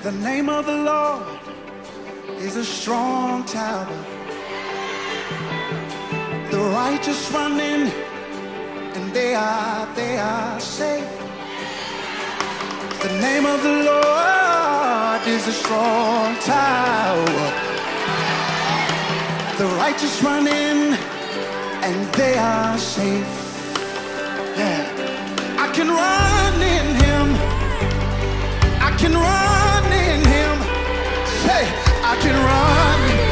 The name of the Lord is a strong tower. The righteous run in and they are safe. The name of the Lord is a strong tower. The righteous run in and they are safe. Yeah. I can run in him. I can run in him. Say, I can run.